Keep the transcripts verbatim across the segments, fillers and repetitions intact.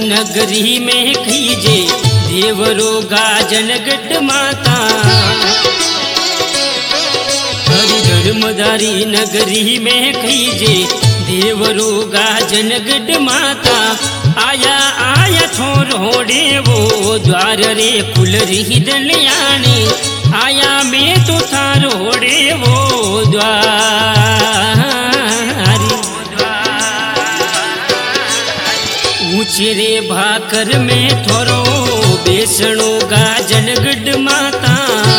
नगरी में खीजे देवरो गाजन गट माता। हरि धर्मदारी नगरी में खीजे देवरो गाजन गट माता। आया आया छोरोड़े वो द्वार रे कुलरी दलियानी। आया मैं तो थारोड़े वो द्वार। ऊंचे रे भाकर में थोरो बेसणो गाजन गढ़ माता।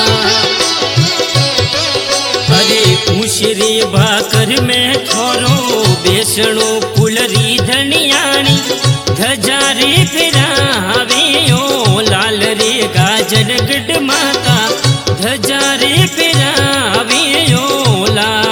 अरे ऊंचे रे भाकर में थोरो बेसणो कुलरी धनियाणी। धजा रे फिरावे ओ लाल रे गाजन गढ़ माता। धजा रे फिरावे ओ लाल।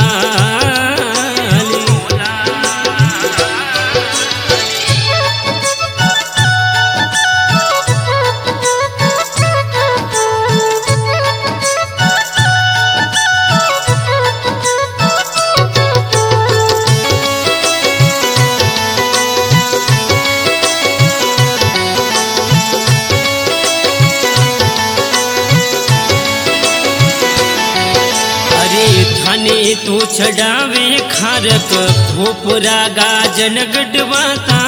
थाने तो चढ़ावे खारक खोपरा गाजन गढ़वाता।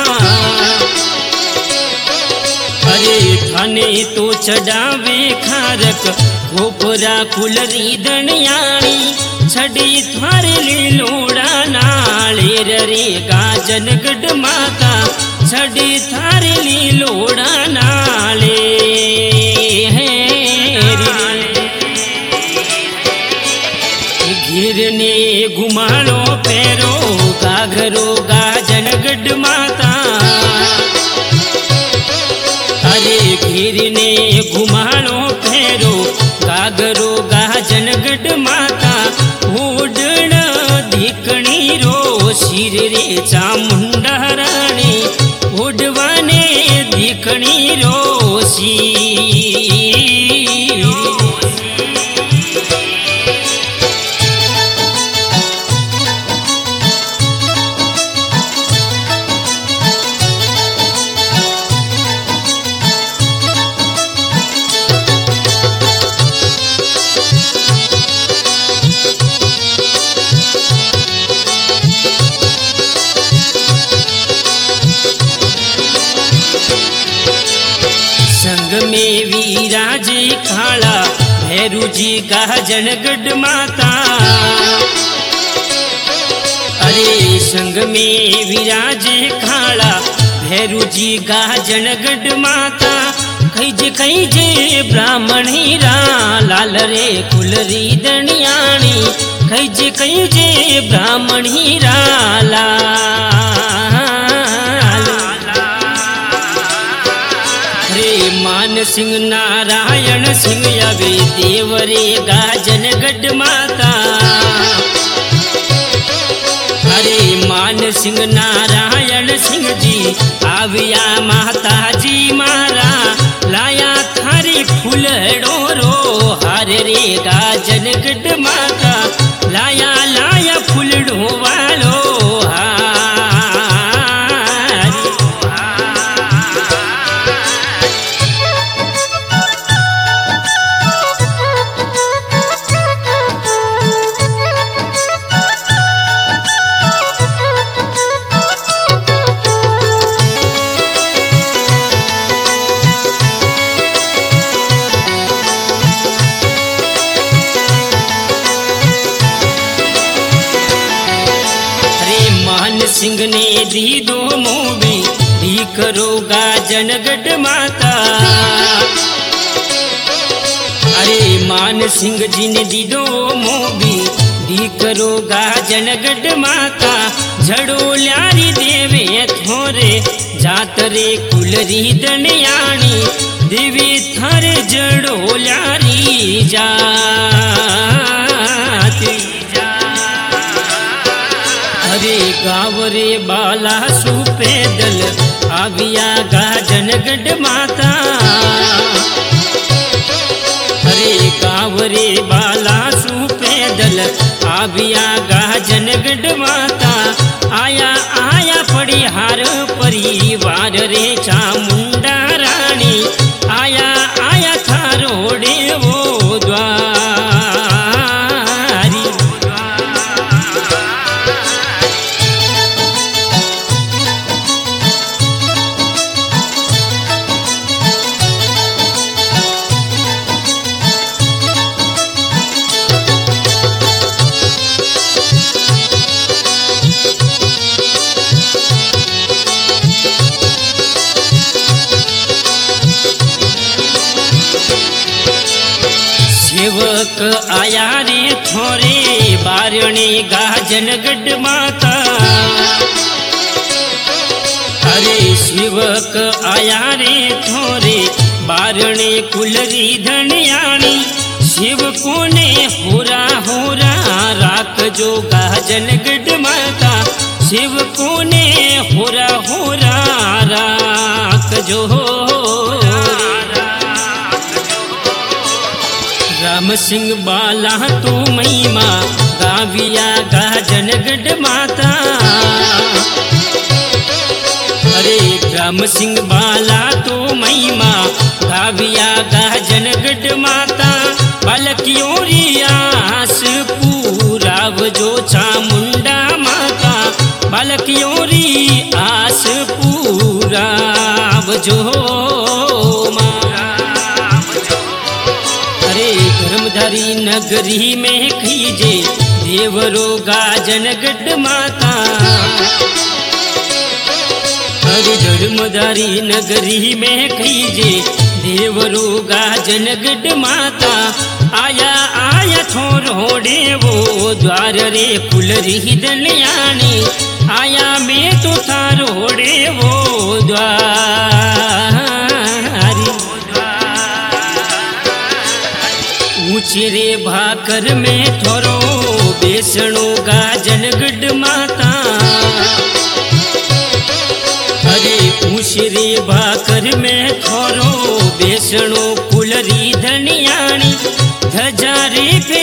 अरे थाने तो चढ़ावे खारक खोपरा कुलरी दनियाणी। छड़ी थारे लीलोड़ा नालेर रे गाजन गढ़ माता। छड़ी थारे लीलोड़ा नाले गिरने घुमालो पैरो गाघरो गाजन गढ़ माता। अरे गिरने घुमालो पैरो गाघरो गाजन गढ़ माता। ओडण दिकणी रो सिर रे चामुंडा राणी। ओडवाने दिकणी रो सिर। संग में वीराजी खाला भैरू जी गाजन गढ़ माता। अरे संग में विराजे खाला भैरू जी गाजन गढ़ माता। कैजे कैजे ब्राह्मणी रा लाल रे कुलरी दनियाणी। कैजे कैजे ब्राह्मणी रा लाल। मान सिंह नारायण सिंह अवे देवरे गाजन गढ़ माता। अरे मान सिंह नारायण सिंह जी आविया माता जी मारा। लाया थारे फूलड़ो रो हार रे गाजन गढ़ माता। लाया लाया फूलड़ो वालो सिंह ने दी दो मोबी दी करो गाजन गढ़ माता। अरे मान सिंह जी ने दी दो मोबी दी करो गाजन गढ़ माता। झड़ो ल्यारी देवे थोरे जात रे कुलरी दनियाणी। देवी थारे जड़ो ल्यारी जाती। अरे गाँव रे बाला सुपेदल आविया गाजन गढ़ माता। अरे गाँव रे बाला सुपेदल आविया गाजन गढ़ माता। आया आया पड़ी हार परिवार द्वार रे चामुंडा रानी आया आया थारो डेवो द्वारी। सेवक आया रे थोरे बारणे गाजन गढ़ माता। अरे सेवक आया रे थोरे बारणे कुलरी धनियाणी सेवको ने होरा होरा राख जो गाजन गढ़ माता। सेवको ने होरा होरा राख जो राम सिंह बाला तू महिमा गाविया गाजन गढ़ माता। अरे राम सिंह बाला तू महिमा गाविया गाजन गढ़ माता। बालकियोरी आस पूराव जो चामुंडा माता। बालकियोरी आस पूराव जो धर्मधारी नगरी में खीजे देवरो गाजन गढ़ माता। हरि धर्मधारी नगरी में खीजे देवरो गाजन गढ़ माता। आया आया थोरो डेवो द्वार रे कुलरी दलियानी आया मैं तो थारो डेवो द्वारी। ऊंचे रे भाकर में थोरो बेसणो गाजन गढ़ माता। अरे ऊंचे रे भाकर में थोरो बेसणो कुलरी धनियाणी। ध्वजा रे पे